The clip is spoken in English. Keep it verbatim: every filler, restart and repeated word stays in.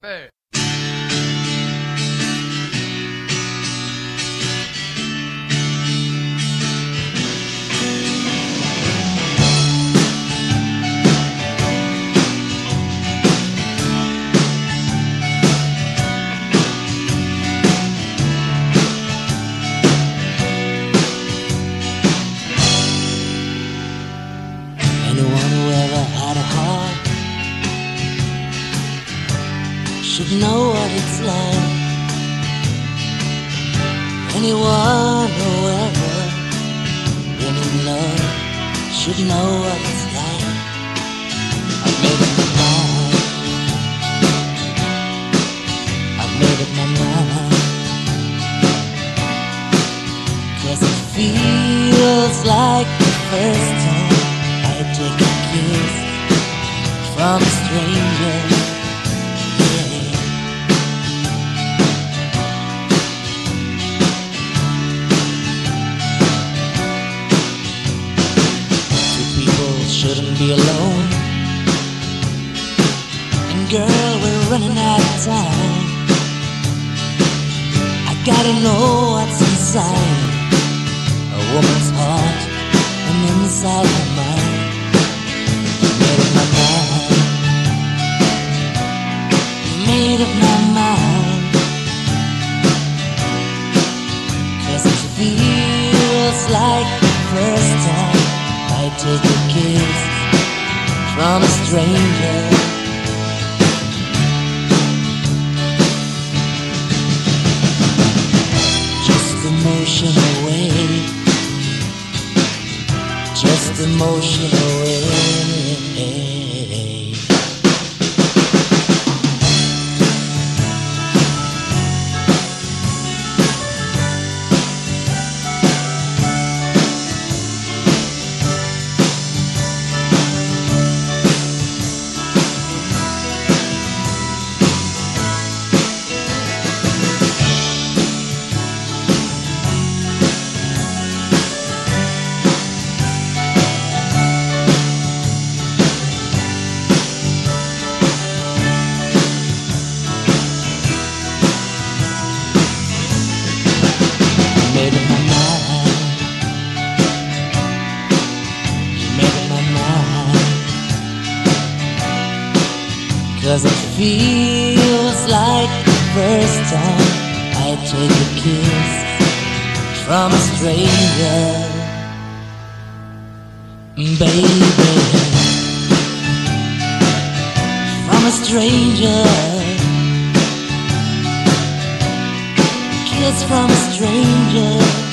Hey. Anyone who ever had a heart should know what it's like. Anyone who ever been in love should know what it's like. I've made up my mind. I've made up my mind. 'Cause it feels like the first time I take a kiss from a stranger. Yeah. Two people shouldn't be alone. And girl, we're running out of time. I gotta know what's inside a woman's heart and inside her mind. Made up my mind. Made up my mind. 'Cause it feels like the first time I take a kiss from a stranger. Just emotion away. Just emotion away. Made up my mind. Made up my mind. 'Cause it feels like the first time I take a kiss from a stranger. Baby, from a stranger. Kiss from a stranger.